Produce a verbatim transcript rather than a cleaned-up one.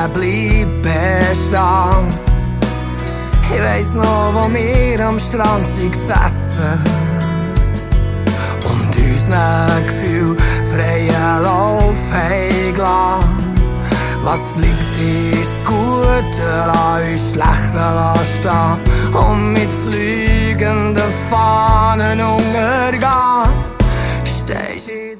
der bleibt bestehen. Ich weiss noch, wo wir am Strand sind gesessen und unseren Gefühl freien Lauf haben gelassen. Was bleibt, ist das Gute, lass uns Schlechte stehen und mit fliegenden Fahnen untergehen. Stehst